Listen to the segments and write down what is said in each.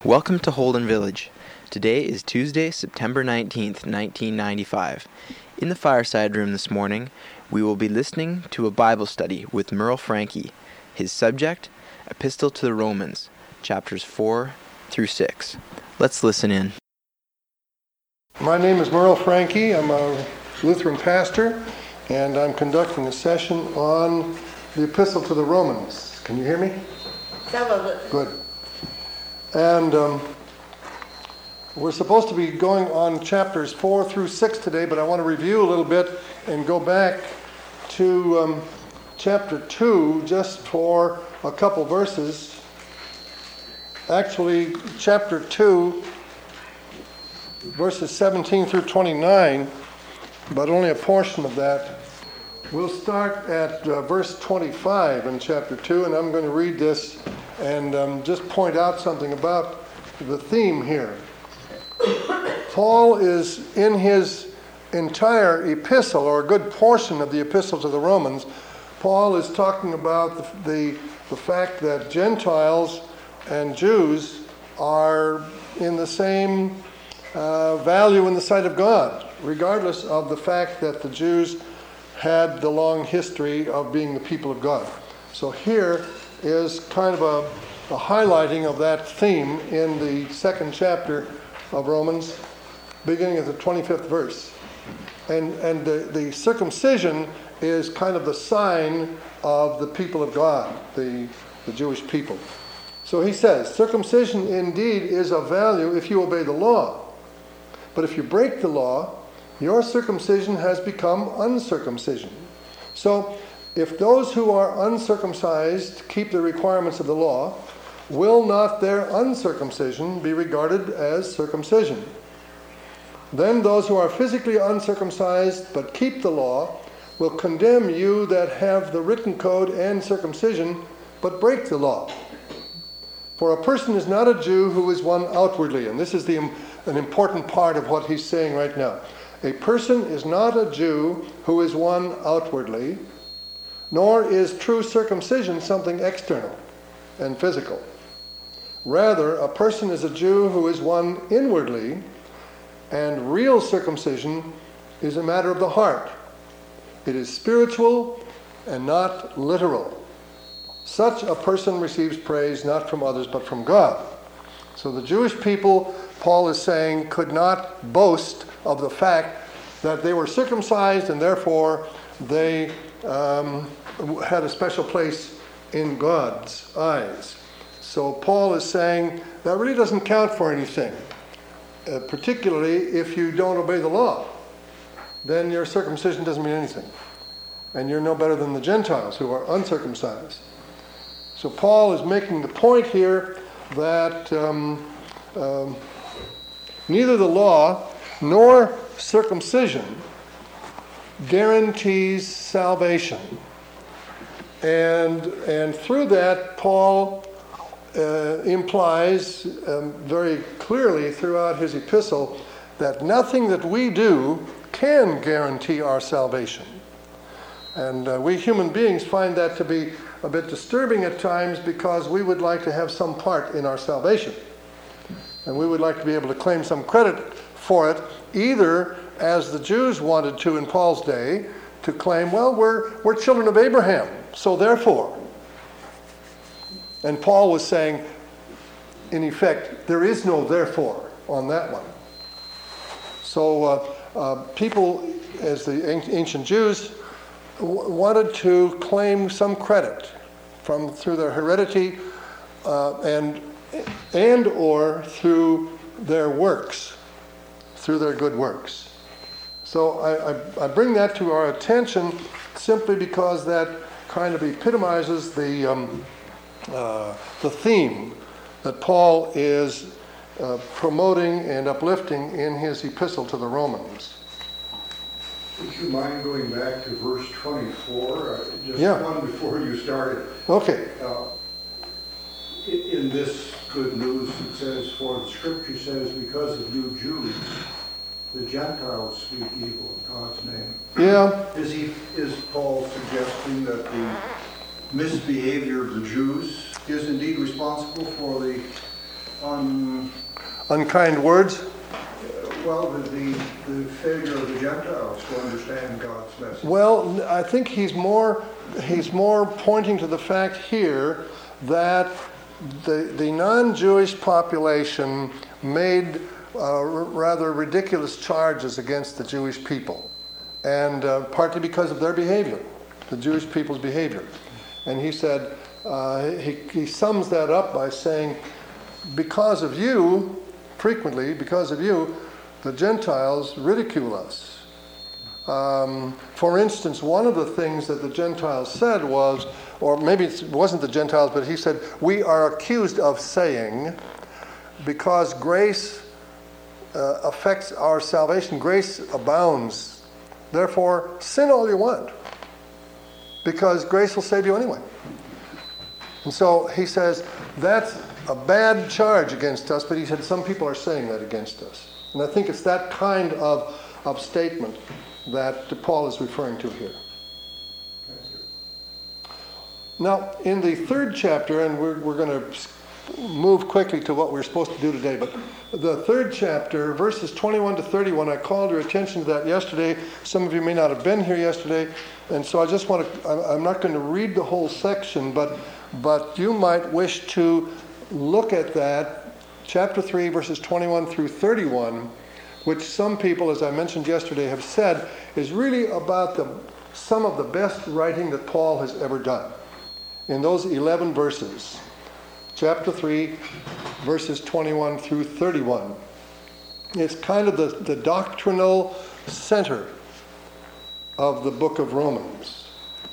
Welcome to Holden Village. Today is Tuesday, September 19th, 1995. In the fireside room this morning, we will be listening to a Bible study with Merle Franke. His subject, Epistle to the Romans, chapters 4 through 6. Let's listen in. My name is Merle Franke. I'm a Lutheran pastor, and I'm conducting a session on the Epistle to the Romans. Can you hear me? Some of it. Good. And we're supposed to be going on chapters 4 through 6 today, but I want to review a little bit and go back to chapter 2 just for a couple verses. Actually, chapter 2, verses 17 through 29, but only a portion of that. We'll start at verse 25 in chapter 2, and I'm going to read this and just point out something about the theme here. Paul is, in his entire epistle, or a good portion of the epistle to the Romans, Paul is talking about the fact that Gentiles and Jews are in the same value in the sight of God, regardless of the fact that the Jews had the long history of being the people of God. So here is kind of a highlighting of that theme in the second chapter of Romans, beginning at the 25th verse. And the circumcision is kind of the sign of the people of God, the Jewish people. So he says, circumcision indeed is of value if you obey the law. But if you break the law, your circumcision has become uncircumcision. So if those who are uncircumcised keep the requirements of the law, will not their uncircumcision be regarded as circumcision? Then those who are physically uncircumcised but keep the law will condemn you that have the written code and circumcision but break the law. For a person is not a Jew who is one outwardly, and this is an important part of what he's saying right now. A person is not a Jew who is one outwardly, nor is true circumcision something external and physical. Rather, a person is a Jew who is one inwardly, and real circumcision is a matter of the heart. It is spiritual and not literal. Such a person receives praise not from others but from God. So the Jewish people, Paul is saying, could not boast of the fact that they were circumcised and therefore they had a special place in God's eyes. So Paul is saying that really doesn't count for anything, particularly if you don't obey the law. Then your circumcision doesn't mean anything. And you're no better than the Gentiles who are uncircumcised. So Paul is making the point here that neither the law nor circumcision guarantees salvation. And through that, Paul implies very clearly throughout his epistle that nothing that we do can guarantee our salvation. And we human beings find that to be a bit disturbing at times because we would like to have some part in our salvation. And we would like to be able to claim some credit for it, either as the Jews wanted to in Paul's day, to claim, well, we're children of Abraham, so therefore. And Paul was saying, in effect, there is no therefore on that one. So people, as the ancient Jews, wanted to claim some credit through their heredity and or through their works, through their good works. So I bring that to our attention simply because that kind of epitomizes the theme that Paul is promoting and uplifting in his epistle to the Romans. Would you mind going back to verse 24? One before you started. Okay. In this good news, it says, for the scripture says, because of you Jews, the Gentiles speak evil of God's name. Yeah. Is Paul suggesting that the misbehavior of the Jews is indeed responsible for the unkind words? Well, the failure of the Gentiles to understand God's message. Well, I think he's more pointing to the fact here that the non-Jewish population made rather ridiculous charges against the Jewish people, and partly because of their behavior, the Jewish people's behavior. And he said, he sums that up by saying, because of you, frequently, because of you, the Gentiles ridicule us. For instance, one of the things that the Gentiles said was, or maybe it wasn't the Gentiles, but he said, we are accused of saying, because grace affects our salvation, grace abounds. Therefore, sin all you want, because grace will save you anyway. And so he says, that's a bad charge against us, but he said some people are saying that against us. And I think it's that kind of statement that Paul is referring to here. Now, in the third chapter, and we're going to move quickly to what we're supposed to do today, but the third chapter, verses 21 to 31, I called your attention to that yesterday. Some of you may not have been here yesterday, and so I just want to, I'm not going to read the whole section, but you might wish to look at that, chapter 3, verses 21 through 31, which some people, as I mentioned yesterday, have said is really about some of the best writing that Paul has ever done. In those 11 verses, chapter 3, verses 21 through 31. It's kind of the doctrinal center of the book of Romans.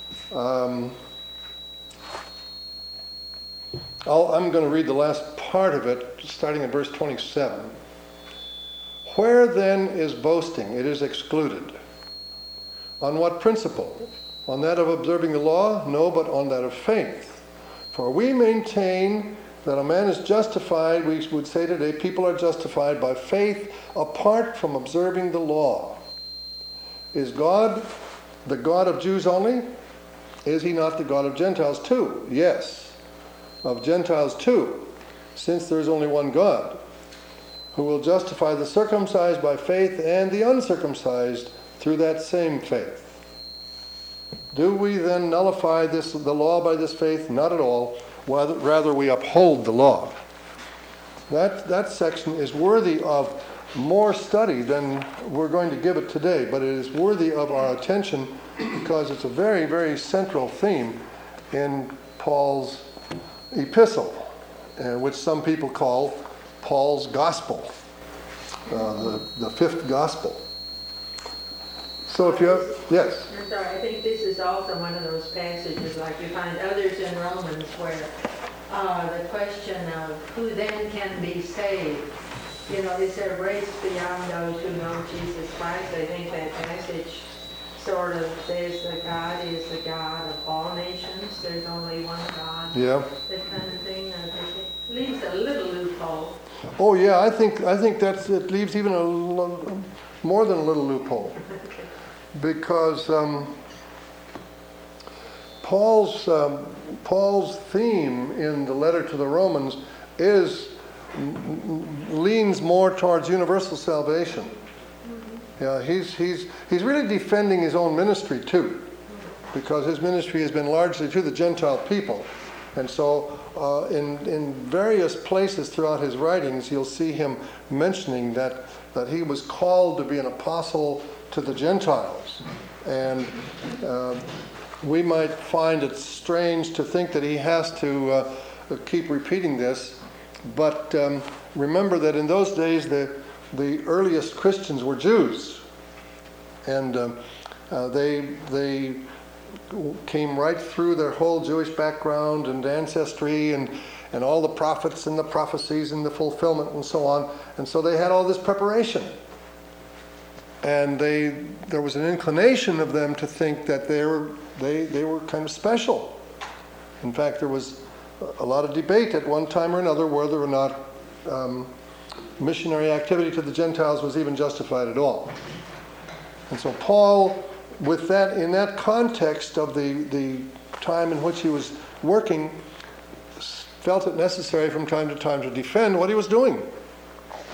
I'm going to read the last part of it, starting in verse 27. Where then is boasting? It is excluded. On what principle? On that of observing the law? No, but on that of faith. For we maintain that a man is justified, we would say today, people are justified by faith apart from observing the law. Is God the God of Jews only? Is he not the God of Gentiles too? Yes, of Gentiles too, since there is only one God, who will justify the circumcised by faith and the uncircumcised through that same faith. Do we then nullify the law by this faith? Not at all. Rather, we uphold the law. That section is worthy of more study than we're going to give it today, but it is worthy of our attention because it's a very, very central theme in Paul's epistle, which some people call Paul's gospel, the fifth gospel. So if you have, yes? I'm sorry, I think this is also one of those passages like you find others in Romans where the question of who then can be saved. You know, is there grace beyond those who know Jesus Christ? I think that passage sort of says that God is the God of all nations. There's only one God. Yeah. That kind of thing. It leaves a little loophole. Oh yeah, I think it leaves even more than a little loophole, because Paul's theme in the letter to the Romans leans more towards universal salvation. Yeah, he's really defending his own ministry too, because his ministry has been largely to the Gentile people. And so in various places throughout his writings, you'll see him mentioning that he was called to be an apostle to the Gentiles. And we might find it strange to think that he has to keep repeating this, but remember that in those days the earliest Christians were Jews, and they came right through their whole Jewish background and ancestry and all the prophets and the prophecies and the fulfillment and so on. And so they had all this preparation. And there was an inclination of them to think that they were kind of special. In fact, there was a lot of debate at one time or another whether or not missionary activity to the Gentiles was even justified at all. And so Paul, with that, in that context of the time in which he was working, felt it necessary from time to time to defend what he was doing.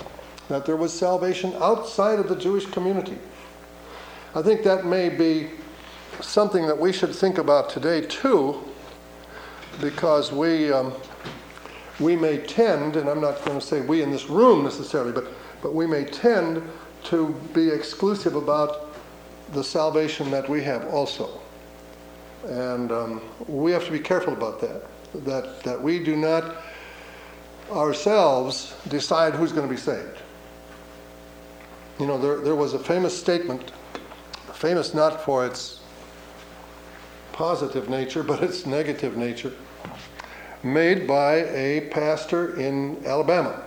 that there was salvation outside of the Jewish community. I think that may be something that we should think about today too, because we may tend, and I'm not going to say we in this room necessarily, but we may tend to be exclusive about the salvation that we have also. And we have to be careful about that we do not ourselves decide who's going to be saved. You know, there was a famous statement, famous not for its positive nature, but its negative nature, made by a pastor in Alabama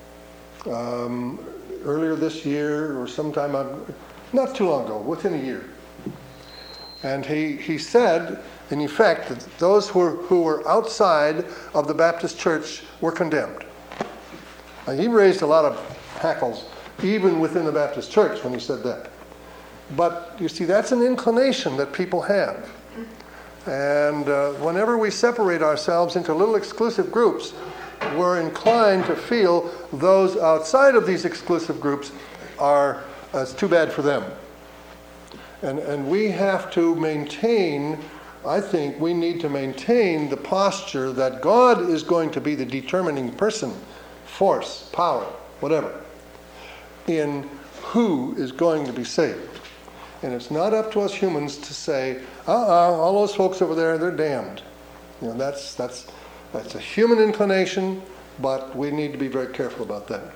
earlier this year or sometime, not too long ago, within a year. And he said, in effect, that those who were outside of the Baptist church were condemned. And he raised a lot of hackles, even within the Baptist church, when he said that. But you see, that's an inclination that people have. And whenever we separate ourselves into little exclusive groups, we're inclined to feel those outside of these exclusive groups are, it's too bad for them. And we have to maintain, I think we need to maintain the posture that God is going to be the determining person, force, power, whatever, in who is going to be saved. And it's not up to us humans to say, all those folks over there, they're damned. You know, that's a human inclination, but we need to be very careful about that.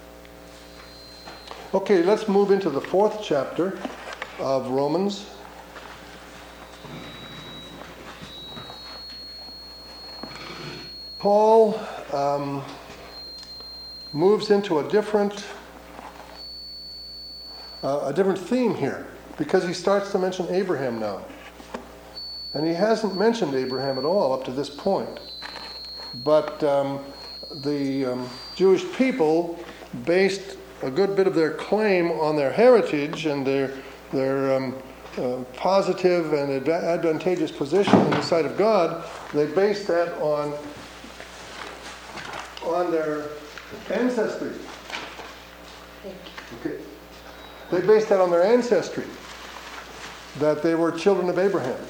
Okay, let's move into the 4th chapter of Romans. Paul moves into a different theme here, because he starts to mention Abraham now. And he hasn't mentioned Abraham at all up to this point. But the Jewish people based a good bit of their claim on their heritage and their positive and advantageous position in the sight of God. They based that on their ancestry. Okay. They based that on their ancestry, that they were children of Abraham.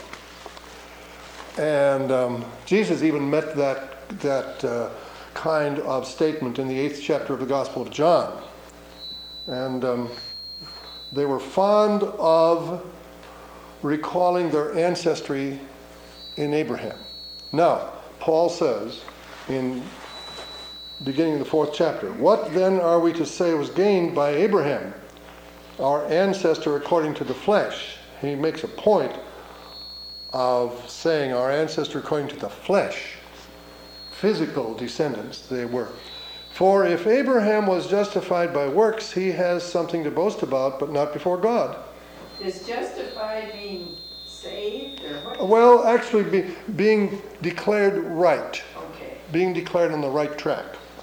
And Jesus even met that kind of statement in the 8th chapter of the Gospel of John. And they were fond of recalling their ancestry in Abraham. Now, Paul says in beginning of the 4th chapter, "What then are we to say was gained by Abraham, our ancestor according to the flesh?" He makes a point of saying our ancestor according to the flesh. Physical descendants they were. "For if Abraham was justified by works, he has something to boast about, but not before God." Does justified mean saved or what? Well, actually being declared right. Okay. Being declared on the right track.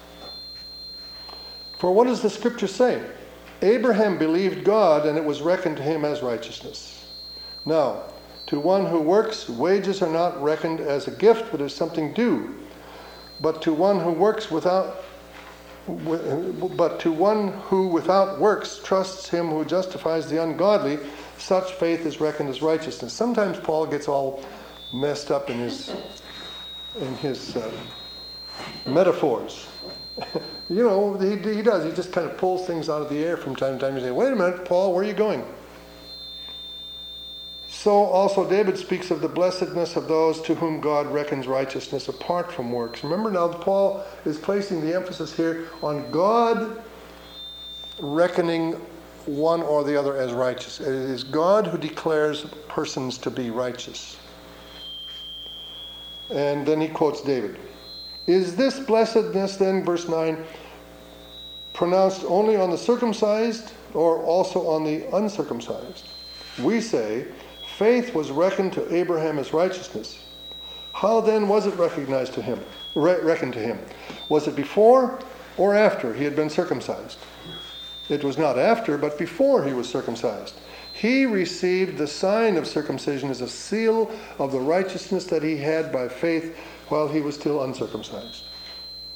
For what does the scripture say? Abraham believed God, and it was reckoned to him as righteousness. Now, to one who works, wages are not reckoned as a gift, but as something due. But to one who without works trusts him who justifies the ungodly, such faith is reckoned as righteousness. Sometimes Paul gets all messed up in his metaphors. You know, he does. He just kind of pulls things out of the air from time to time. You say, "Wait a minute, Paul, where are you going?" So also David speaks of the blessedness of those to whom God reckons righteousness apart from works. Remember now, Paul is placing the emphasis here on God reckoning one or the other as righteous. It is God who declares persons to be righteous. And then he quotes David. "Is this blessedness then," verse 9, "pronounced only on the circumcised or also on the uncircumcised? We say, faith was reckoned to Abraham as righteousness. How then was it reckoned to him? Was it before or after he had been circumcised? It was not after, but before he was circumcised. He received the sign of circumcision as a seal of the righteousness that he had by faith while he was still uncircumcised."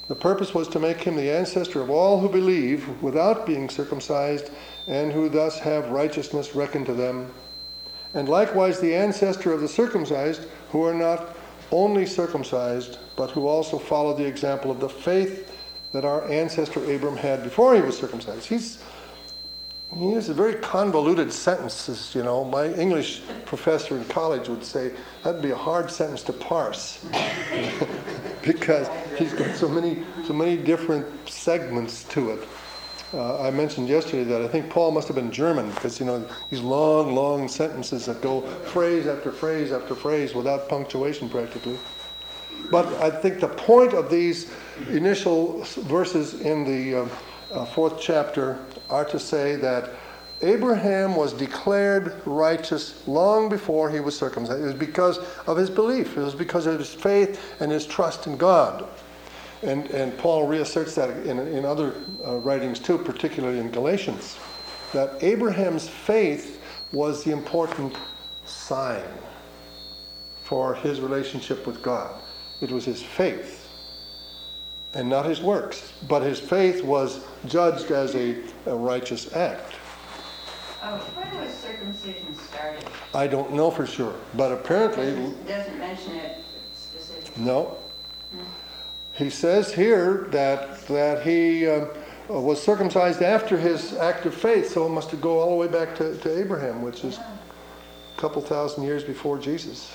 The purpose was to make him the ancestor of all who believe without being circumcised, and who thus have righteousness reckoned to them. And likewise the ancestor of the circumcised, who are not only circumcised, but who also follow the example of the faith that our ancestor Abram had before he was circumcised. He has a very convoluted sentences, you know. My English professor in college would say that'd be a hard sentence to parse because he's got so many different segments to it. I mentioned yesterday that I think Paul must have been German because, you know, these long sentences that go phrase after phrase after phrase without punctuation practically. But I think the point of these initial verses in the 4th chapter are to say that Abraham was declared righteous long before he was circumcised. It was because of his belief. It was because of his faith and his trust in God. And Paul reasserts that in other writings too, particularly in Galatians, that Abraham's faith was the important sign for his relationship with God. It was his faith and not his works. But his faith was judged as a righteous act. When was circumcision started? I don't know for sure, but apparently... It doesn't mention it specifically. No. He says here that he was circumcised after his act of faith, so it must go all the way back to Abraham, which is a couple thousand years before Jesus.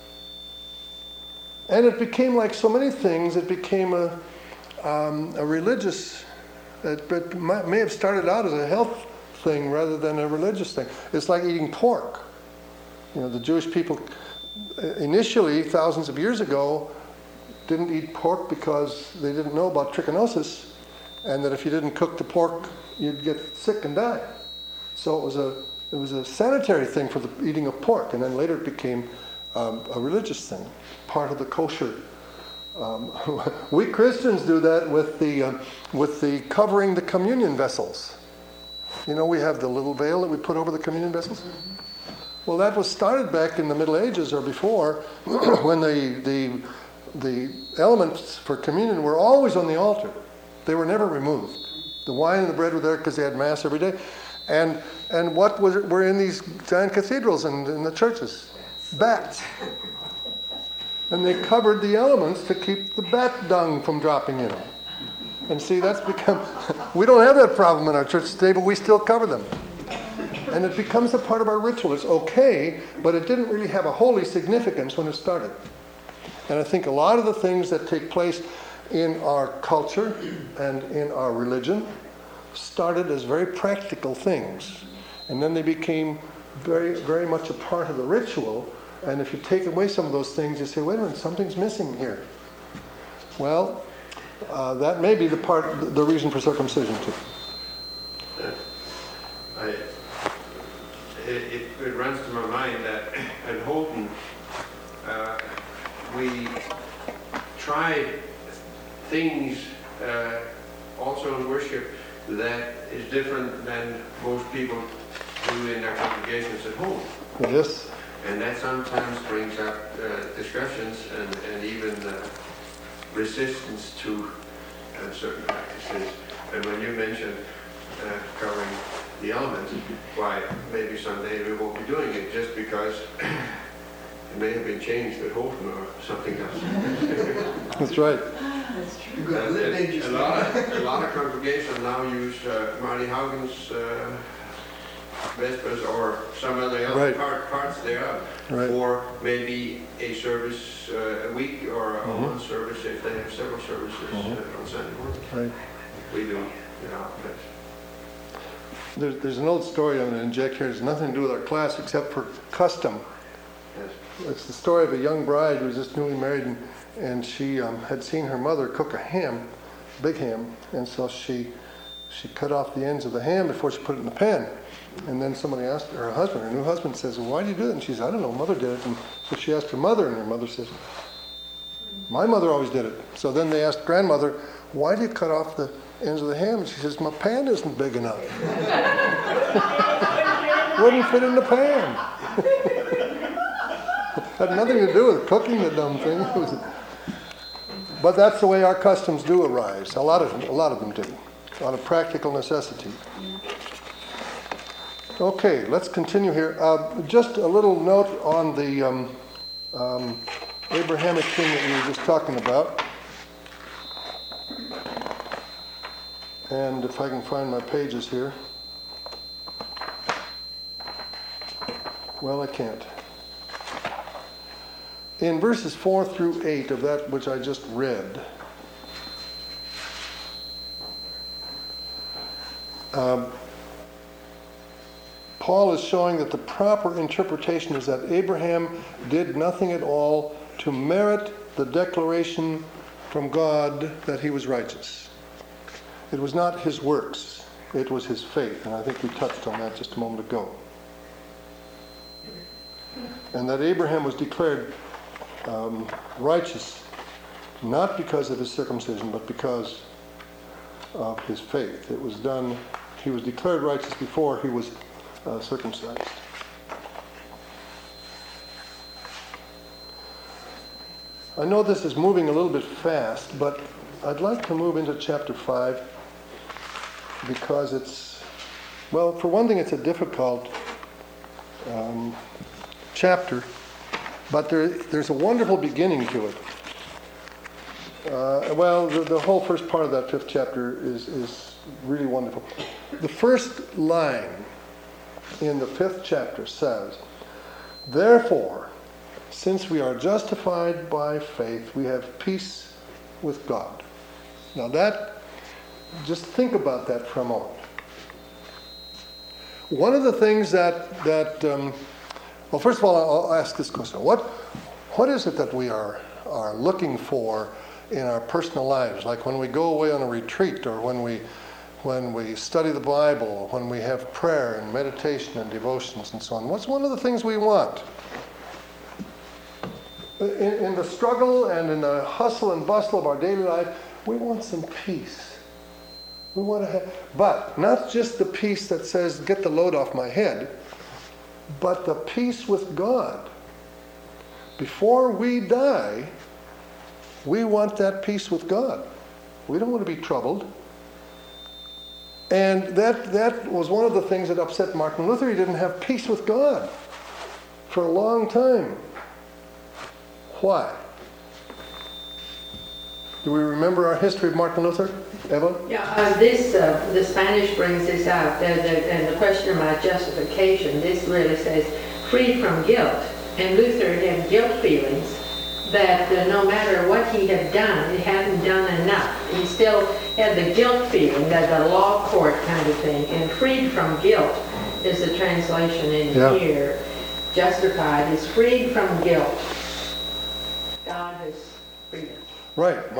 And it became like so many things, it became a religious, it may have started out as a health thing rather than a religious thing. It's like eating pork. You know, the Jewish people initially, thousands of years ago, didn't eat pork because they didn't know about trichinosis, and that if you didn't cook the pork, you'd get sick and die. So it was a sanitary thing for the eating of pork, and then later it became a religious thing, part of the kosher. We Christians do that with the covering the communion vessels. You know, we have the little veil that we put over the communion vessels. Well, that was started back in the Middle Ages or before, when the elements for communion were always on the altar. They were never removed. The wine and the bread were there because they had Mass every day. And what were in these giant cathedrals and in the churches? Bats. And they covered the elements to keep the bat dung from dropping in. And see, that's become... We don't have that problem in our church today, but we still cover them. And it becomes a part of our ritual. It's okay, but it didn't really have a holy significance when it started. And I think a lot of the things that take place in our culture and in our religion started as very practical things. And then they became very, very much a part of the ritual. And if you take away some of those things, you say, wait a minute, something's missing here. Well, that may be the reason for circumcision too. It runs to my mind that at Houghton, we tried things also in worship that is different than most people do in their congregations at home. Yes. And that sometimes brings up discussions and even resistance to certain practices. And when you mentioned covering the elements, why maybe someday we won't be doing it just because it may have been changed at Houghton or something else. That's right. That's true. A lot of congregations now use Marty Haugen's Vespers or some other Right. parts thereof, Right. or maybe a service a week or one service if they have several services on Sunday morning. Right. We do in our place. There's an old story I'm going to inject here. It has nothing to do with our class except for custom. Yes. It's the story of a young bride who was just newly married, and she had seen her mother cook a ham, big ham, and so she cut off the ends of the ham before she put it in the pan. And then somebody asked her husband, her new husband says, well, why do you do it? And she says, I don't know, mother did it. And so she asked her mother, and her mother says, my mother always did it. So then they asked grandmother, why do you cut off the ends of the ham? And she says, my pan isn't big enough. Wouldn't fit in the pan. Had nothing to do with cooking the dumb thing. But that's the way our customs do arise. A lot of them do, out of practical necessity. Okay, let's continue here. Just a little note on the Abrahamic thing that we were just talking about. And if I can find my pages here. Well, I can't. In verses 4 through 8 of that which I just read, Paul is showing that the proper interpretation is that Abraham did nothing at all to merit the declaration from God that he was righteous. It was not his works, it was his faith, and I think we touched on that just a moment ago. And that Abraham was declared righteous not because of his circumcision, but because of his faith. It was done, he was declared righteous before he was circumcised. I know this is moving a little bit fast, but I'd like to move into chapter 5 because it's, well, for one thing, it's a difficult chapter, but there's a wonderful beginning to it. The whole first part of that 5th chapter is really wonderful. The first line in the 5th chapter says, "Therefore, since we are justified by faith, we have peace with God." Now just think about that for a moment. One of the things well, first of all, I'll ask this question. What is it that we are looking for in our personal lives? Like when we go away on a retreat, or when we study the Bible, or when we have prayer and meditation and devotions and so on. What's one of the things we want? In the struggle and in the hustle and bustle of our daily life, we want some peace. We want to have, but not just the peace that says, get the load off my head, but the peace with God. Before we die, we want that peace with God. We don't want to be troubled. And that was one of the things that upset Martin Luther. He didn't have peace with God for a long time. Why? Do we remember our history of Martin Luther? Eva? Yeah, the Spanish brings this out, and the question about justification, this really says, free from guilt. And Luther had guilt feelings that no matter what he had done, he hadn't done enough. He still had the guilt feeling, that the law court kind of thing. And freed from guilt is the translation in here. Justified is freed from guilt. God has freed us. Right,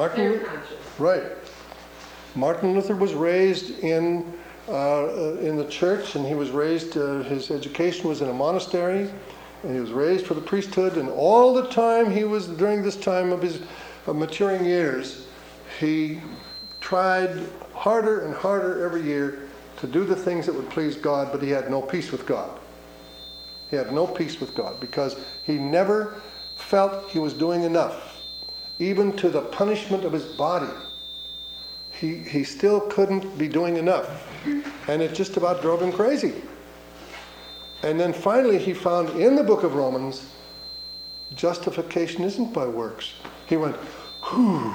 Martin Luther was raised in the church, and he was raised. His education was in a monastery, and he was raised for the priesthood. And all the time during this time of his maturing years, he tried harder and harder every year to do the things that would please God, but he had no peace with God. He had no peace with God because he never felt he was doing enough, even to the punishment of his body. He still couldn't be doing enough, and it just about drove him crazy. And then finally he found in the book of Romans, justification isn't by works. He went, whew,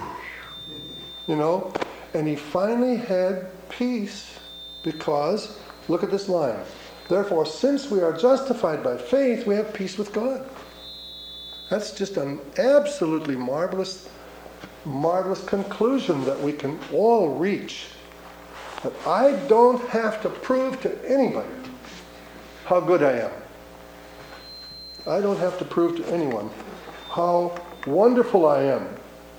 and he finally had peace because, look at this line, therefore, since we are justified by faith, we have peace with God. That's just an absolutely marvelous conclusion that we can all reach. That I don't have to prove to anybody how good I am. I don't have to prove to anyone how wonderful I am.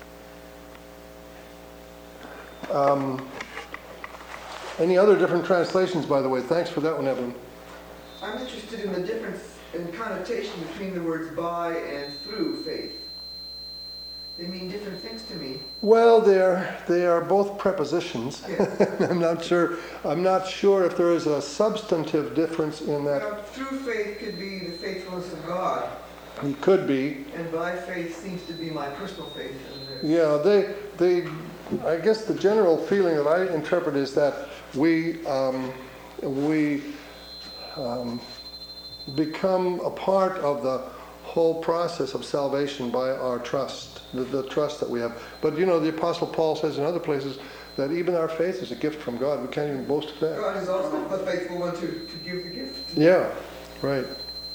Any other different translations, by the way? Thanks for that one, Evelyn. I'm interested in the difference in connotation between the words by and through faith. They mean different things to me. Well, they are both prepositions. Yeah. I'm not sure if there is a substantive difference in that. True faith could be the faithfulness of God. He could be. And by faith seems to be my personal faith. Yeah, I guess the general feeling that I interpret is that we become a part of the whole process of salvation by our trust, the trust that we have. But the Apostle Paul says in other places that even our faith is a gift from God. We can't even boast of that. God is also the faithful one to give the gift. Yeah, right.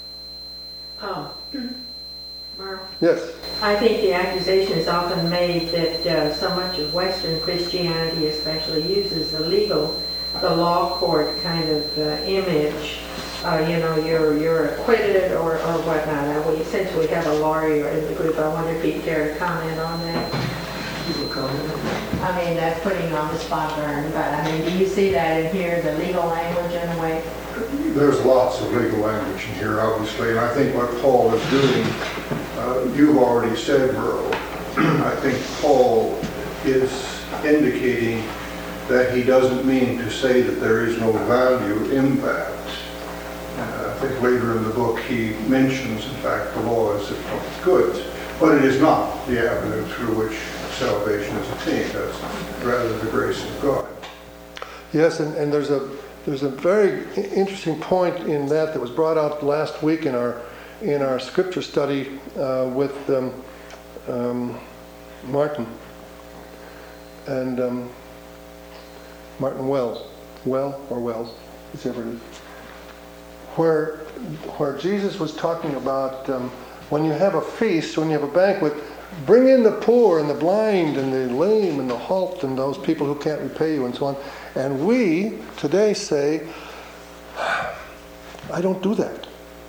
Merle? Yes. I think the accusation is often made that so much of Western Christianity especially uses the law court kind of image. You're acquitted or whatnot. Since we have a lawyer in the group, I wonder if you'd care to comment on that. People comment on that. I mean, that's putting on the spot, Vern, but I mean, do you see that in here, the legal language in a way? There's lots of legal language in here, obviously, and I think what Paul is doing, you've already said, Merle. I think Paul is indicating that he doesn't mean to say that there is no value in that. I think later in the book he mentions, in fact, the law is good, but it is not the avenue through which salvation is attained. That's rather the grace of God. Yes, and there's a very interesting point in that was brought out last week in our scripture study with Martin and Martin Wells, whichever it is, where Jesus was talking about when you have a feast, when you have a banquet, bring in the poor and the blind and the lame and the halt and those people who can't repay you and so on. And we today say, I don't do that.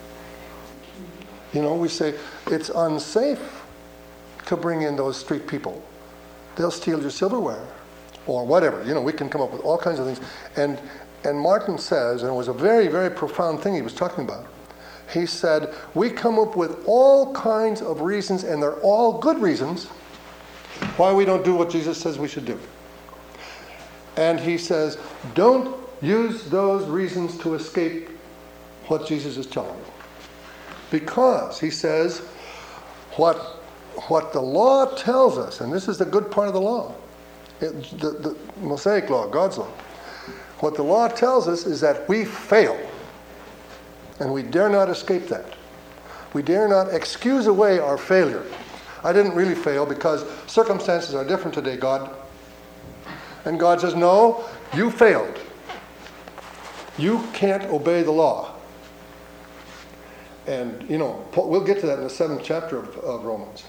We say it's unsafe to bring in those street people. They'll steal your silverware or whatever. We can come up with all kinds of things. And Martin says, and it was a very, very profound thing he was talking about, he said, we come up with all kinds of reasons, and they're all good reasons, why we don't do what Jesus says we should do. And he says, don't use those reasons to escape what Jesus is telling you. Because, he says, what the law tells us, and this is the good part of the law, the Mosaic law, God's law, what the law tells us is that we fail. And we dare not escape that. We dare not excuse away our failure. I didn't really fail because circumstances are different today, God. And God says, no, you failed. You can't obey the law. And, we'll get to that in the 7th chapter of Romans.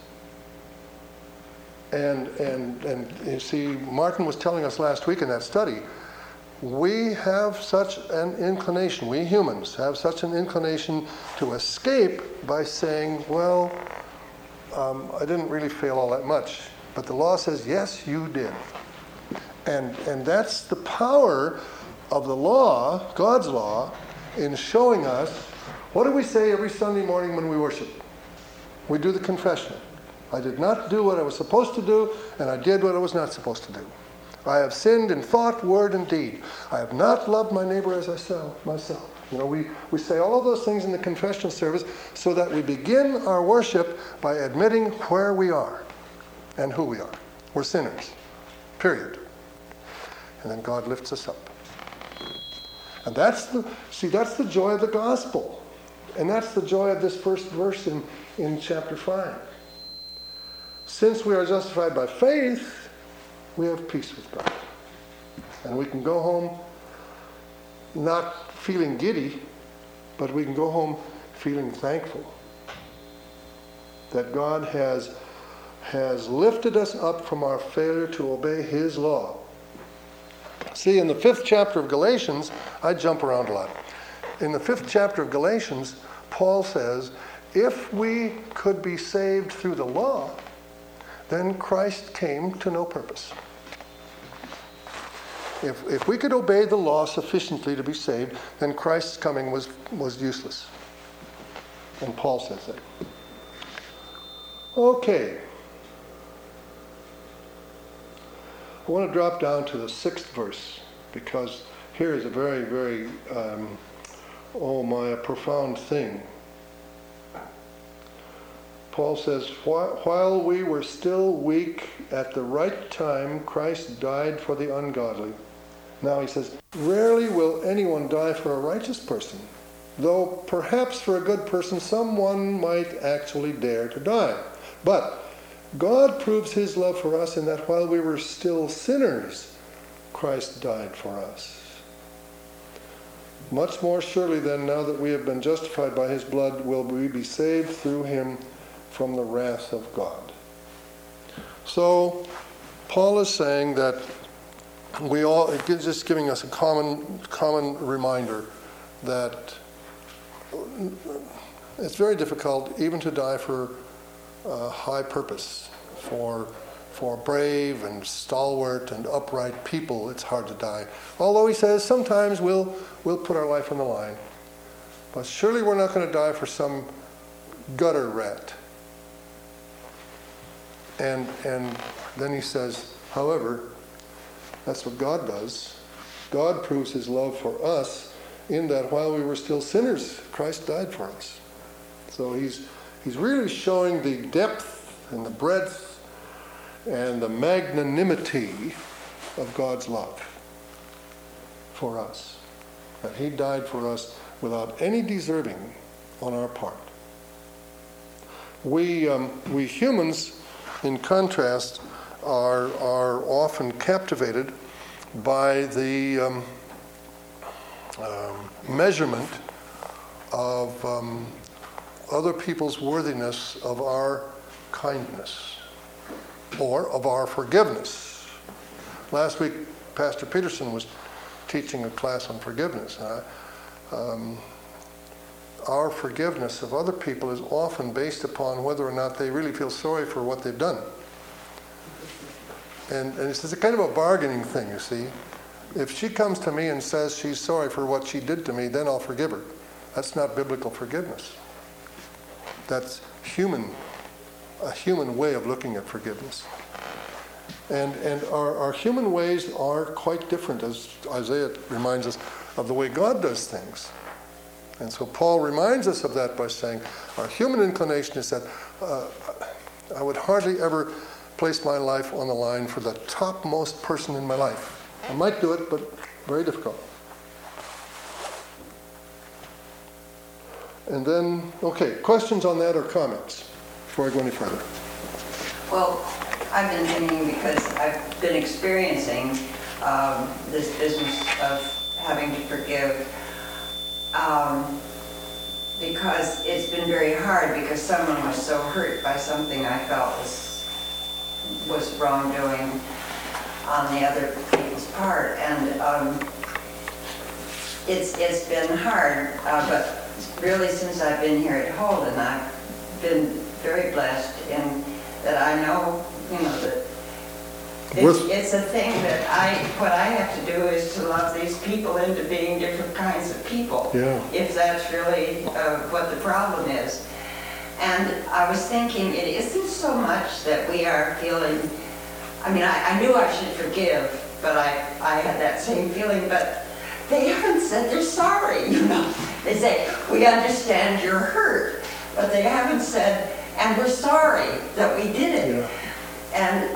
And you see, Martin was telling us last week in that study, we have such an inclination, we humans have such an inclination to escape by saying, well, I didn't really fail all that much. But the law says, yes, you did. And that's the power of the law, God's law, in showing us, what do we say every Sunday morning when we worship? We do the confession. I did not do what I was supposed to do, and I did what I was not supposed to do. I have sinned in thought, word, and deed. I have not loved my neighbor as myself. We say all of those things in the confession service so that we begin our worship by admitting where we are and who we are. We're sinners, period. And then God lifts us up. And that's the joy of the gospel. And that's the joy of this first verse in chapter 5. Since we are justified by faith, we have peace with God. And we can go home not feeling giddy, but we can go home feeling thankful that God has lifted us up from our failure to obey His law. See, in the 5th chapter of Galatians, I jump around a lot. In the 5th chapter of Galatians, Paul says, if we could be saved through the law, then Christ came to no purpose. If we could obey the law sufficiently to be saved, then Christ's coming was useless. And Paul says that. Okay. I want to drop down to the 6th verse, because here is a very, very, a profound thing. Paul says, while we were still weak, at the right time, Christ died for the ungodly. Now he says, rarely will anyone die for a righteous person, though perhaps for a good person someone might actually dare to die. But God proves his love for us in that while we were still sinners, Christ died for us. Much more surely then, now that we have been justified by his blood, will we be saved through him from the wrath of God. So Paul is saying that it's just giving us a common reminder that it's very difficult even to die for a high purpose, for brave and stalwart and upright people. It's hard to die. Although he says sometimes we'll put our life on the line, but surely we're not going to die for some gutter rat. And then he says, however, that's what God does. God proves his love for us in that while we were still sinners, Christ died for us. So he's really showing the depth and the breadth and the magnanimity of God's love for us. That he died for us without any deserving on our part. We humans, in contrast, are often captivated by the measurement of other people's worthiness of our kindness or of our forgiveness. Last week, Pastor Peterson was teaching a class on forgiveness. Our forgiveness of other people is often based upon whether or not they really feel sorry for what they've done. And it's a kind of a bargaining thing, you see. If she comes to me and says she's sorry for what she did to me, then I'll forgive her. That's not biblical forgiveness. That's a human way of looking at forgiveness. And our human ways are quite different, as Isaiah reminds us, of the way God does things. And so Paul reminds us of that by saying, our human inclination is that I would hardly ever place my life on the line for the topmost person in my life. I might do it, but very difficult. And then, okay, questions on that or comments before I go any further? Well, I've been thinking because I've been experiencing this business of having to forgive because it's been very hard because someone was so hurt by something I felt was wrongdoing on the other people's part, and it's been hard, but really since I've been here at Holden, I've been very blessed in that I know, that it's a thing that what I have to do is to love these people into being different kinds of people, if that's really what the problem is. And I was thinking, it isn't so much that we are feeling, I knew I should forgive, but I had that same feeling, but they haven't said they're sorry, They say, we understand you're hurt, but they haven't said, and we're sorry that we did it. Yeah. And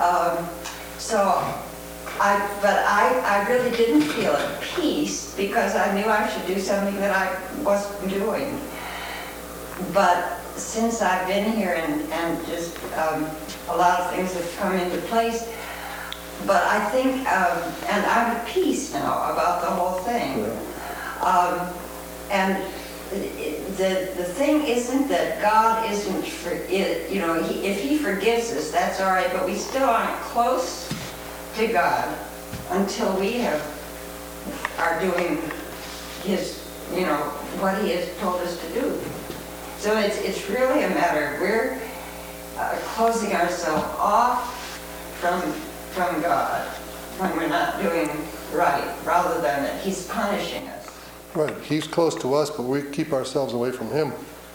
I really didn't feel at peace because I knew I should do something that I wasn't doing. But since I've been here and just a lot of things have come into place, but I think, and I'm at peace now about the whole thing. Yeah. And the thing isn't that God isn't, if he forgives us, that's all right, but we still aren't close to God until we are doing his, what he has told us to do. So it's really a matter, we're closing ourselves off from God when we're not doing right, rather than that he's punishing us. Right, he's close to us, but we keep ourselves away from him.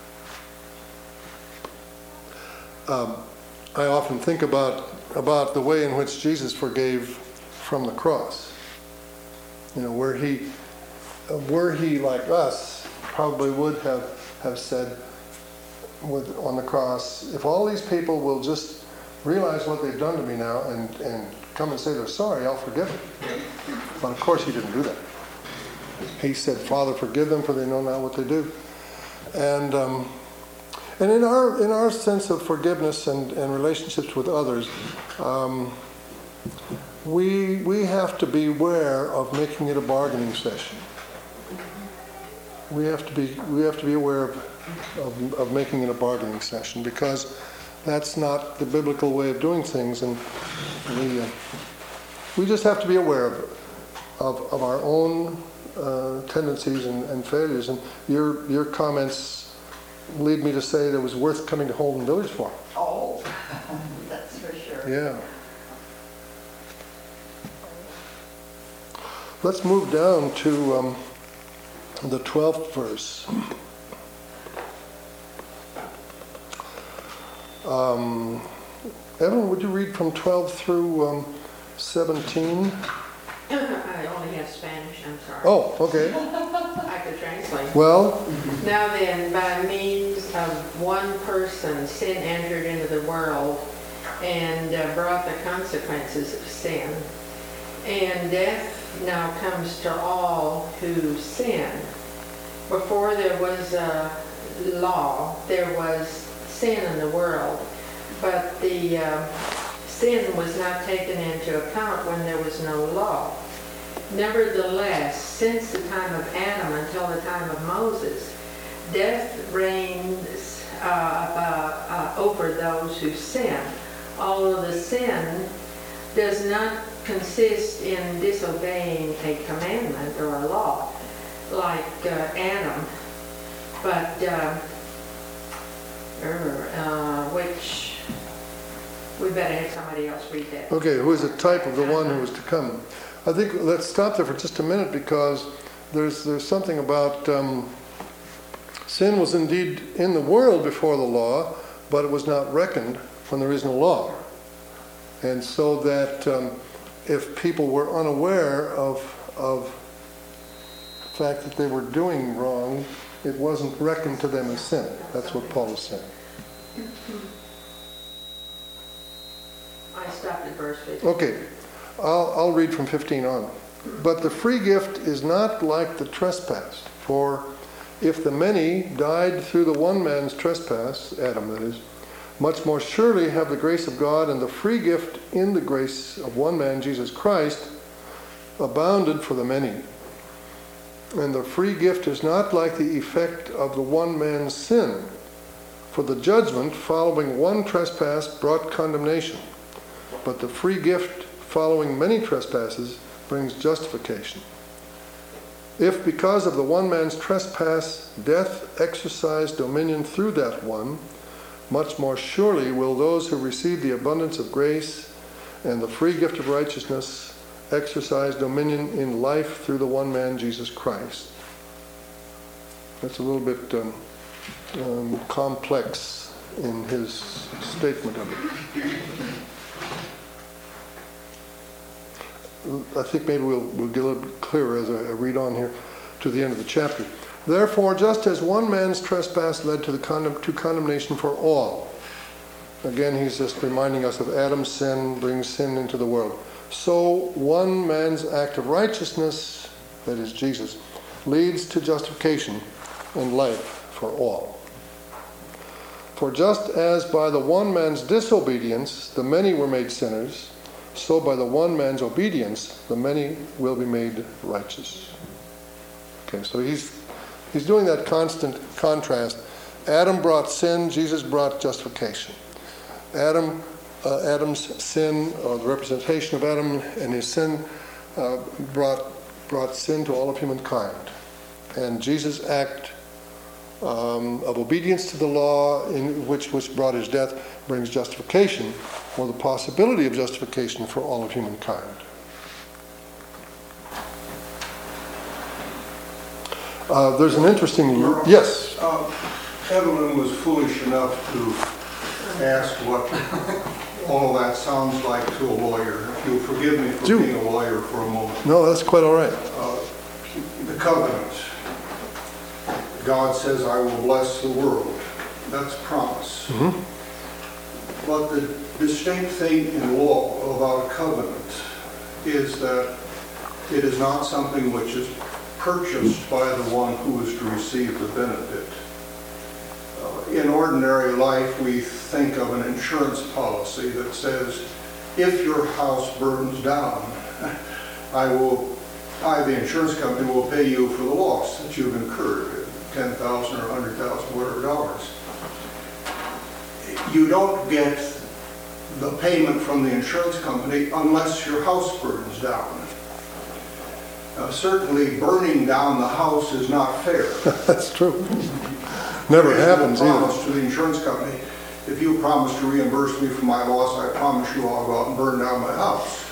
I often think about the way in which Jesus forgave from the cross. Where he like us probably would have said, on the cross, if all these people will just realize what they've done to me now and come and say they're sorry, I'll forgive them. But of course he didn't do that. He said, Father, forgive them, for they know not what they do. And in our sense of forgiveness and relationships with others, we have to beware of making it a bargaining session. We have to be aware of making it a bargaining session, because that's not the biblical way of doing things, and we just have to be aware of our own tendencies and failures. And your comments lead me to say that it was worth coming to Holden Village for. Oh, that's for sure. Yeah. Let's move down to the 12th verse. Evan, would you read from 12 through 17? I only have Spanish, I'm sorry. Oh, okay. I could translate. Well, Now then, by means of one person, sin entered into the world and brought the consequences of sin. And death now comes to all who sin. Before there was a law, there was sin in the world, but the sin was not taken into account when there was no law. Nevertheless, since the time of Adam until the time of Moses, death reigns over those who sin. Although the sin does not consist in disobeying a commandment or a law, like Adam, but which we better have somebody else read that. okay, who is a type of the one who is to come. I think let's stop there for just a minute, because there's something about sin was indeed in the world before the law, but it was not reckoned when there is no law. And so that if people were unaware of the fact that they were doing wrong, it wasn't reckoned to them as sin. That's what Paul is saying. I stopped at verse 15. Okay, I'll read from 15 on. But the free gift is not like the trespass. For if the many died through the one man's trespass, Adam that is, much more surely have the grace of God and the free gift in the grace of one man, Jesus Christ, abounded for the many. And the free gift is not like the effect of the one man's sin. For the judgment following one trespass brought condemnation, but the free gift following many trespasses brings justification. If because of the one man's trespass death exercised dominion through that one, much more surely will those who receive the abundance of grace and the free gift of righteousness exercise dominion in life through the one man, Jesus Christ. That's a little bit complex in his statement of it. I think maybe we'll get a little bit clearer as I read on here to the end of the chapter. Therefore, just as one man's trespass led to condemnation for all, again he's just reminding us of Adam's sin brings sin into the world, so one man's act of righteousness, that is Jesus, leads to justification and life for all. For just as by the one man's disobedience the many were made sinners, so by the one man's obedience the many will be made righteous. Okay, so he's doing that constant contrast. Adam brought sin, Jesus brought justification. Adam's sin, or the representation of Adam and his sin, brought sin to all of humankind. And Jesus' act of obedience to the law, in which brought his death, brings justification, or the possibility of justification for all of humankind. There's an interesting... Yes? Evelyn was foolish enough to ask what all of that sounds like to a lawyer. If you'll forgive me for being a lawyer for a moment. No, that's quite all right. The covenant. God says, I will bless the world. That's promise. But the distinct thing in law about covenant is that it is not something which is purchased by the one who is to receive the benefit. In ordinary life, we think of an insurance policy that says, if your house burns down, the insurance company will pay you for the loss that you've incurred, $10,000 or $100,000, whatever dollars. You don't get the payment from the insurance company unless your house burns down. Certainly, burning down the house is not fair. That's true. Never happens either. Promise to the insurance company, if you promise to reimburse me for my loss, I promise you I'll go out and burn down my house.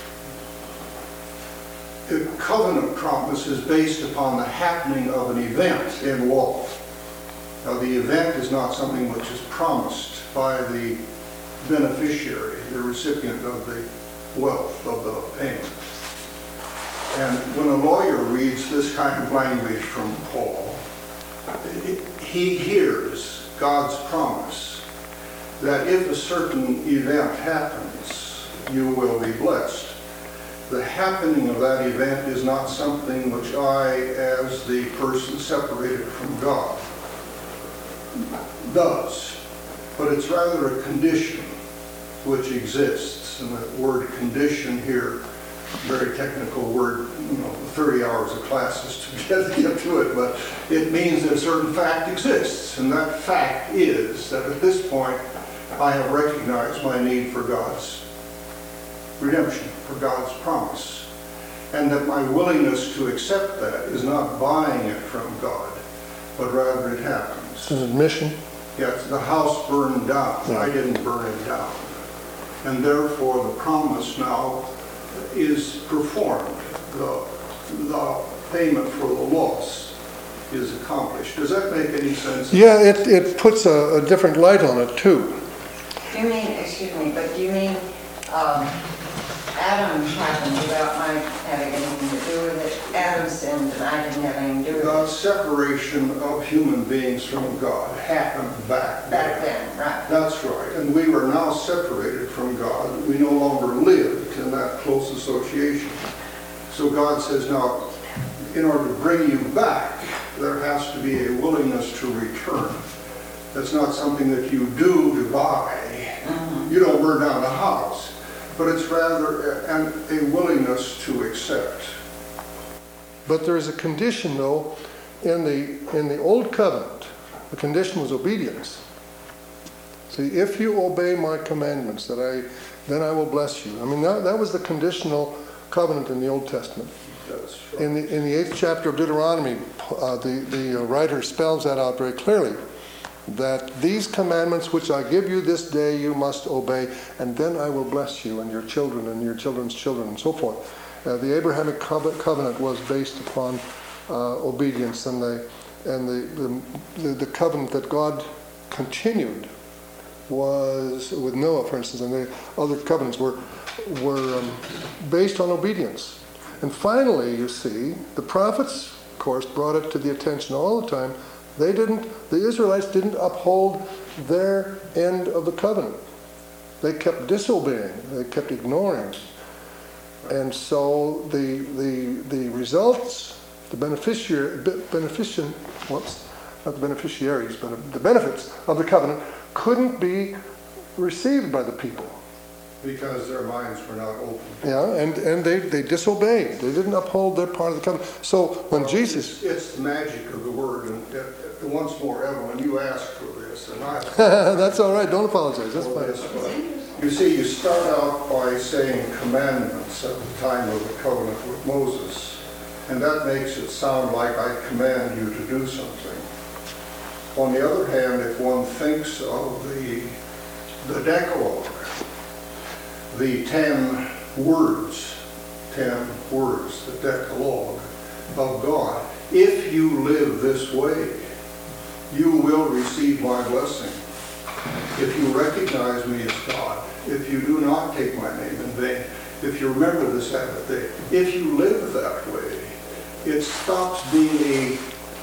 The covenant promise is based upon the happening of an event in law. Now, the event is not something which is promised by the beneficiary, the recipient of the wealth of the payment. And when a lawyer reads this kind of language from Paul, he hears God's promise that if a certain event happens, you will be blessed. The happening of that event is not something which I, as the person separated from God, does, but it's rather a condition which exists. And the word condition here, very technical word, 30 hours of classes to get to it, but it means that a certain fact exists. And that fact is that at this point, I have recognized my need for God's redemption, for God's promise. And that my willingness to accept that is not buying it from God, but rather it happens. It's an admission. Yes, the house burned down. Yeah. I didn't burn it down. And therefore the promise now is performed. The payment for the loss is accomplished. Does that make any sense? Yeah, it puts a different light on it too. Do you mean Adam happened without my having anything to do with it? Adam sinned and I didn't have anything to do with it? God's separation of human beings from God happened back then, right. That's right. And we were now separated from God. We no longer lived in that close association. So God says, now, in order to bring you back, there has to be a willingness to return. That's not something that you do to buy. You don't burn down the house, but it's rather a willingness to accept. But there is a condition, though, in the Old Covenant. The condition was obedience. See, if you obey my commandments, then I will bless you. I mean, that was the conditional covenant in the Old Testament. That's right. In the 8th chapter of Deuteronomy, the writer spells that out very clearly, that these commandments which I give you this day you must obey, and then I will bless you and your children and your children's children and so forth. The Abrahamic covenant was based upon obedience, and the covenant that God continued was with Noah, for instance, and the other covenants were based on obedience. And finally, you see, the prophets, of course, brought it to the attention all the time. The Israelites didn't uphold their end of the covenant. They kept disobeying. They kept ignoring. And so the results, the benefits of the covenant couldn't be received by the people. Because their minds were not open. Yeah, and they disobeyed. They didn't uphold their part of the covenant. So when Jesus... It's the magic of the word. And once more, Evelyn, you asked for this, and I... That's all right. Don't apologize. That's fine. You see, you start out by saying commandments at the time of the covenant with Moses, and that makes it sound like I command you to do something. On the other hand, if one thinks of the Decalogue, the 10 words, the Decalogue of God, if you live this way, you will receive my blessing. If you recognize me as God, if you do not take my name in vain, if you remember the Sabbath day, if you live that way, it stops being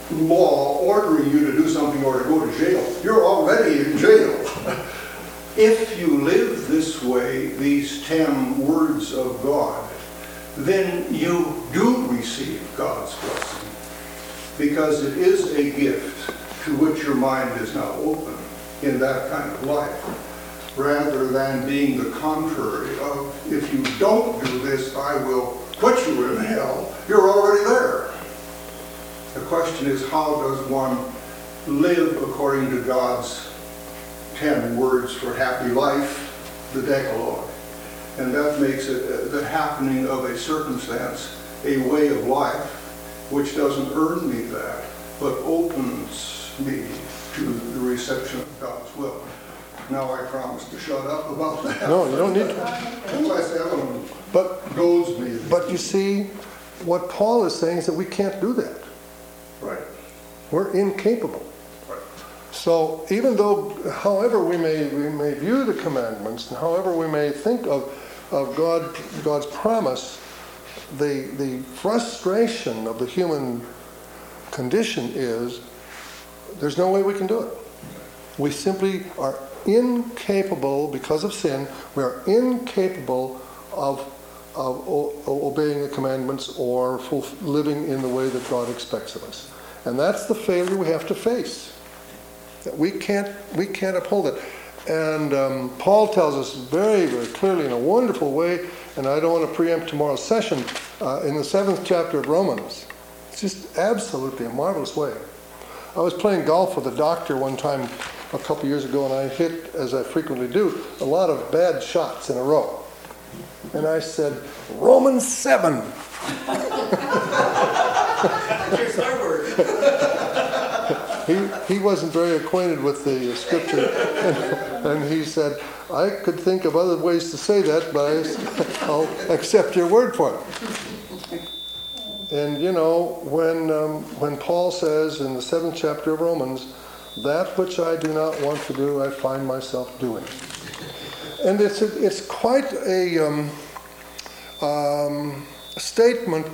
law ordering you to do something or to go to jail. You're already in jail. If you live this way, these 10 words of God, then you do receive God's blessing, because it is a gift to which your mind is now open in that kind of life, rather than being the contrary of, if you don't do this, I will put you in hell. You're already there. The question is, how does one live according to God's 10 words for happy life, the Decalogue? And that makes it the happening of a circumstance, a way of life, which doesn't earn me that, but opens me to the reception of God's will. Now I promise to shut up about that. No, you don't need to. Unless Evan But, goads me. but you see, what Paul is saying is that we can't do that. Right. We're incapable. Right. So even though, however we may view the commandments, and however we may think of God's promise, the frustration of the human condition is there's no way we can do it. We simply are incapable, because of sin, we are incapable of obeying the commandments or living in the way that God expects of us. And that's the failure we have to face. We can't uphold it. And Paul tells us very, very clearly in a wonderful way, and I don't want to preempt tomorrow's session, in the 7th chapter of Romans. It's just absolutely a marvelous way. I was playing golf with a doctor one time a couple years ago, and I hit, as I frequently do, a lot of bad shots in a row. And I said, Romans 7. He wasn't very acquainted with the scripture, and he said, I could think of other ways to say that, but I'll accept your word for it. And you know, when Paul says in the 7th chapter of Romans, that which I do not want to do, I find myself doing. And it's quite a statement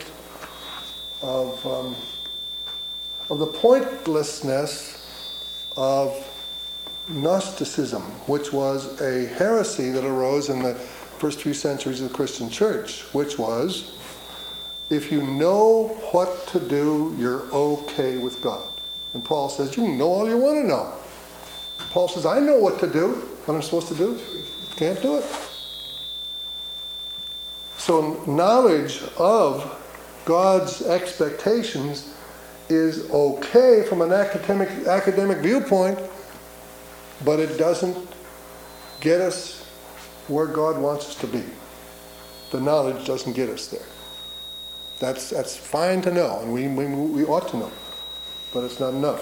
of the pointlessness of Gnosticism, which was a heresy that arose in the first few centuries of the Christian church, which was, if you know what to do, you're okay with God. And Paul says, you can know all you want to know. Paul says, I know what to do, what I'm supposed to do. Can't do it. So knowledge of God's expectations is okay from an academic viewpoint, but it doesn't get us where God wants us to be. The knowledge doesn't get us there. That's fine to know, and we ought to know, but it's not enough.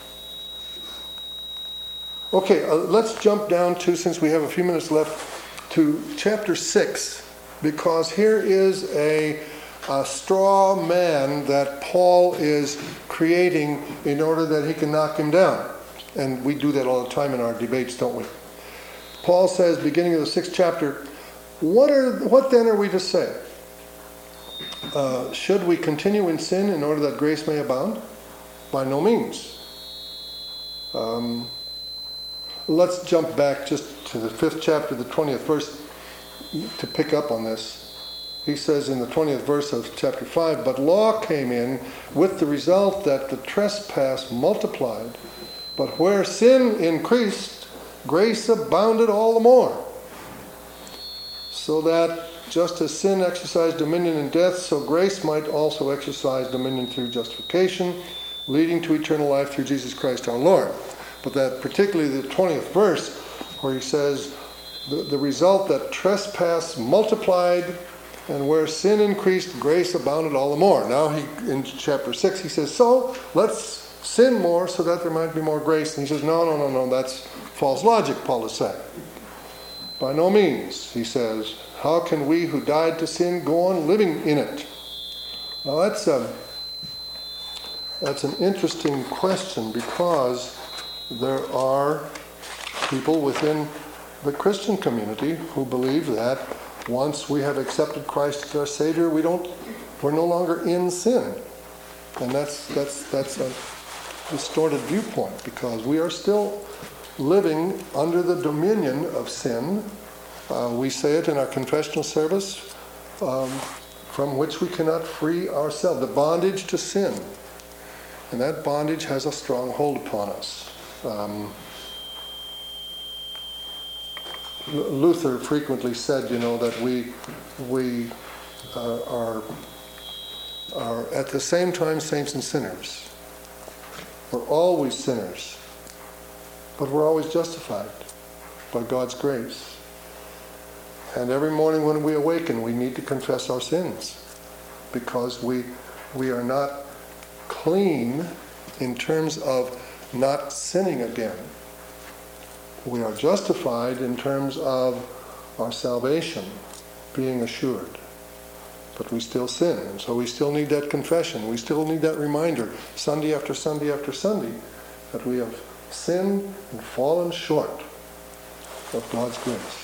Okay, let's jump down to, since we have a few minutes left, to chapter 6, because here is a straw man that Paul is creating in order that he can knock him down. And we do that all the time in our debates, don't we? Paul says, beginning of the 6th chapter, what then are we to say? Should we continue in sin in order that grace may abound? By no means. Let's jump back just to the 5th chapter, the 20th verse, to pick up on this. He says in the 20th verse of chapter 5, but law came in with the result that the trespass multiplied, but where sin increased, grace abounded all the more. So that just as sin exercised dominion in death, so grace might also exercise dominion through justification, leading to eternal life through Jesus Christ our Lord. But that particularly the 20th verse, where he says, the result that trespass multiplied, and where sin increased, grace abounded all the more. Now in chapter 6 he says, so let's sin more so that there might be more grace. And he says, no, that's false logic, Paul is saying. By no means, he says, how can we who died to sin go on living in it? Now that's an interesting question, because there are people within the Christian community who believe that once we have accepted Christ as our Savior, we're no longer in sin. And that's distorted viewpoint, because we are still living under the dominion of sin. We say it in our confessional service, from which we cannot free ourselves, the bondage to sin. And that bondage has a strong hold upon us. Luther frequently said, that we are at the same time saints and sinners. We're always sinners, but we're always justified by God's grace. And every morning when we awaken, we need to confess our sins, because we are not clean in terms of not sinning again. We are justified in terms of our salvation being assured. But we still sin, and so we still need that confession. We still need that reminder, Sunday after Sunday after Sunday, that we have sinned and fallen short of God's grace.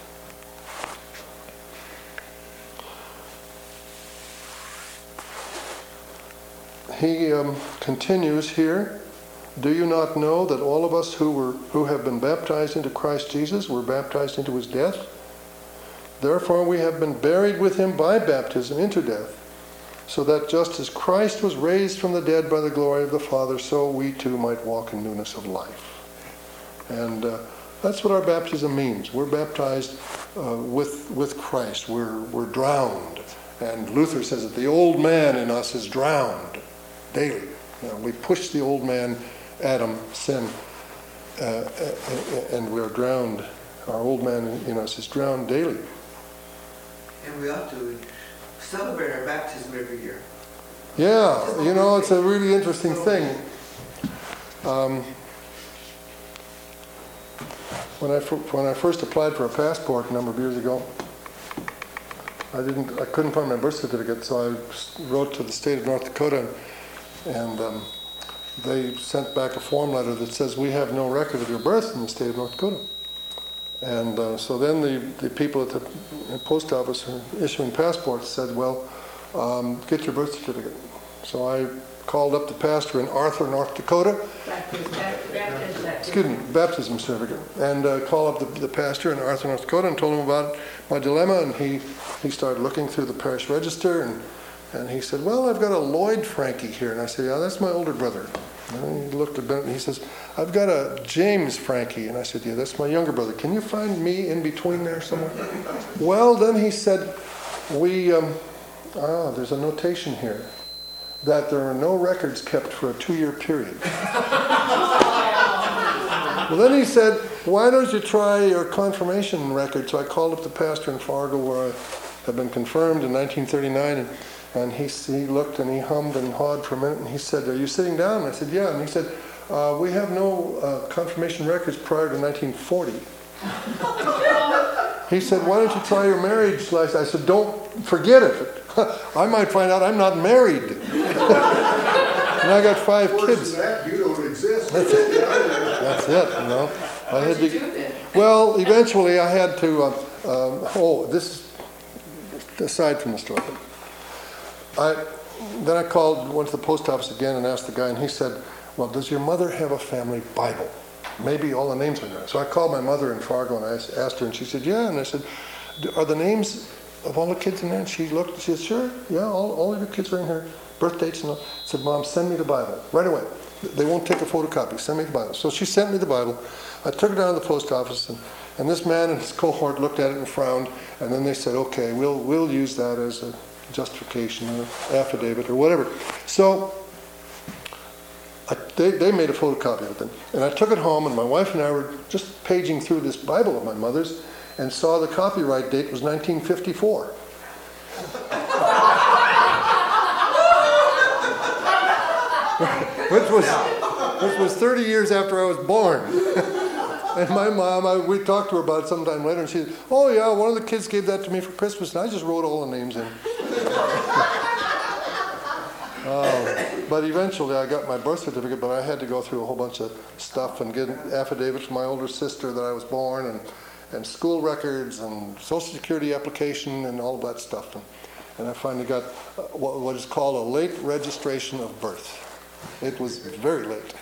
He continues here, do you not know that all of us who have been baptized into Christ Jesus were baptized into his death? Therefore we have been buried with him by baptism into death, so that just as Christ was raised from the dead by the glory of the Father, so we too might walk in newness of life. And that's what our baptism means. We're baptized with Christ. We're drowned. And Luther says that the old man in us is drowned daily. We push the old man, Adam, sin, and we're drowned. Our old man in us is drowned daily. And we ought to celebrate our baptism every year. Yeah, it's a really interesting thing. When I first applied for a passport a number of years ago, I couldn't find my birth certificate, so I wrote to the state of North Dakota, and they sent back a form letter that says, we have no record of your birth in the state of North Dakota. And so then the people at the post office who are issuing passports said, well, get your birth certificate. So I called up the pastor in Arthur, North Dakota. Baptism certificate. And called up the pastor in Arthur, North Dakota, and told him about my dilemma. And he started looking through the parish register, and he said, well, I've got a Lloyd Frankie here. And I said, yeah, that's my older brother. And he looked at Ben and he says, I've got a James Frankie. And I said, yeah, that's my younger brother. Can you find me in between there somewhere? Well, then he said, there's a notation here that there are no records kept for a 2-year period. Well, then he said, why don't you try your confirmation record? So I called up the pastor in Fargo where I had been confirmed in 1939, and he looked and he hummed and hawed for a minute, and he said, are you sitting down? And I said, yeah. And he said, we have no confirmation records prior to 1940. He said, why don't you try your marriage license? I said, don't forget it. I might find out I'm not married. And I got 5 kids. That, you don't exist. That's it, I had to. Well, eventually I had to. This aside from the story. Then I went to the post office again and asked the guy, and he said, well, does your mother have a family Bible? Maybe all the names are there. So I called my mother in Fargo and I asked her, and she said, yeah. And I said, are the names of all the kids in there? And she looked and she said, sure, yeah, all of your kids are in here, birth dates and all. I said, Mom, send me the Bible right away. They won't take a photocopy. Send me the Bible. So she sent me the Bible. I took it down to the post office, and this man and his cohort looked at it and frowned, and then they said, okay, we'll use that as a justification or affidavit or whatever. So they made a photocopy of it then. And I took it home, and my wife and I were just paging through this Bible of my mother's and saw the copyright date was 1954. which was 30 years after I was born. And my mom, we talked to her about it sometime later, and she said, oh yeah, one of the kids gave that to me for Christmas, and I just wrote all the names in. But eventually I got my birth certificate, but I had to go through a whole bunch of stuff and get an affidavit from my older sister that I was born, and school records and Social Security application and all of that stuff. And I finally got what is called a late registration of birth. It was very late.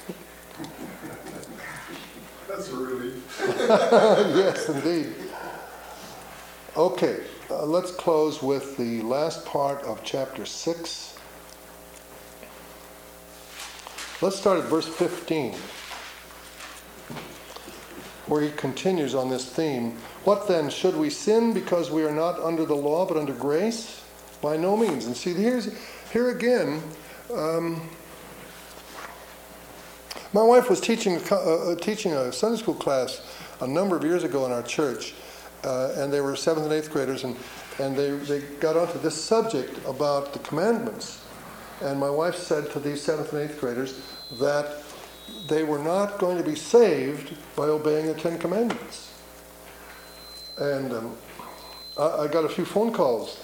That's a relief. Yes, indeed. Okay, let's close with the last part of chapter 6. Let's start at verse 15, where he continues on this theme. What then? Should we sin because we are not under the law but under grace? By no means. And see, here again, my wife was teaching a Sunday school class a number of years ago in our church, and they were 7th and 8th graders, and they got onto this subject about the commandments. And my wife said to these 7th and 8th graders that they were not going to be saved by obeying the 10 Commandments. And I got a few phone calls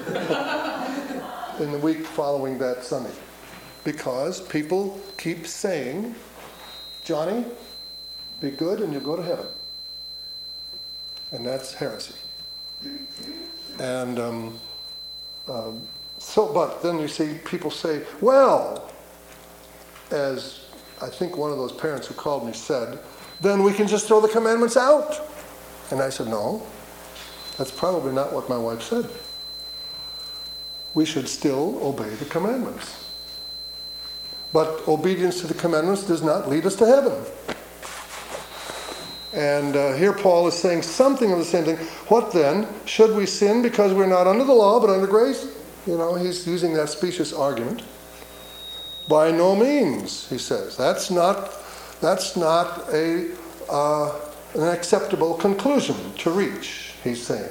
in the week following that Sunday, because people keep saying, Johnny, be good and you'll go to heaven. And that's heresy. And but then you see people say, well, as I think one of those parents who called me said, then we can just throw the commandments out. And I said, no, that's probably not what my wife said. We should still obey the commandments. But obedience to the commandments does not lead us to heaven. And here Paul is saying something of the same thing. What then? Should we sin because we're not under the law but under grace? He's using that specious argument. By no means, he says. That's not an acceptable conclusion to reach, he's saying.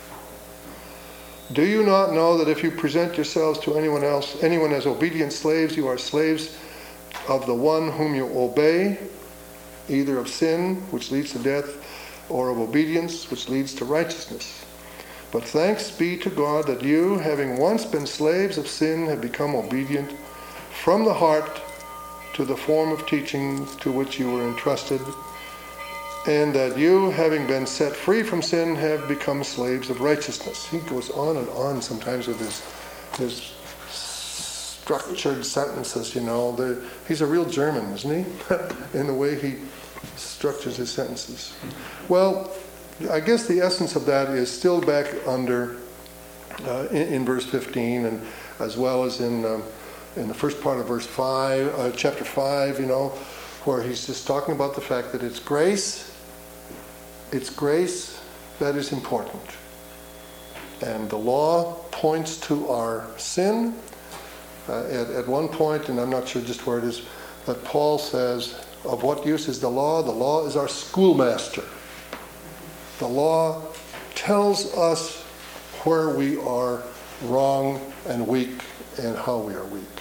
Do you not know that if you present yourselves to anyone as obedient slaves, you are slaves of the one whom you obey, either of sin, which leads to death, or of obedience, which leads to righteousness? But thanks be to God that you, having once been slaves of sin, have become obedient from the heart to the form of teaching to which you were entrusted, and that you, having been set free from sin, have become slaves of righteousness. He goes on and on sometimes with his structured sentences, He's a real German, isn't he? In the way he structures his sentences. Well, I guess the essence of that is still back under in verse 15, and as well as in the first part of verse 5, chapter 5, where he's just talking about the fact that it's grace that is important. And the law points to our sin. At one point, and I'm not sure just where it is, that Paul says, of what use is the law? The law is our schoolmaster. The law tells us where we are wrong and weak and how we are weak.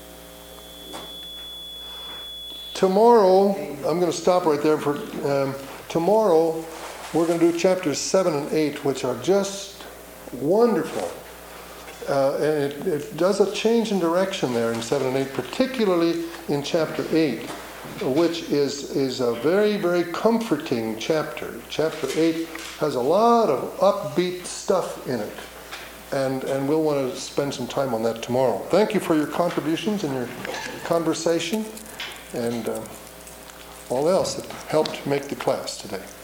Tomorrow, I'm going to stop right there. Tomorrow, we're going to do chapters 7 and 8, which are just wonderful. And it does a change in direction there in 7 and 8, particularly in chapter 8, which is a very, very comforting chapter. Chapter 8 has a lot of upbeat stuff in it. And we'll want to spend some time on that tomorrow. Thank you for your contributions and your conversation and all else that helped make the class today.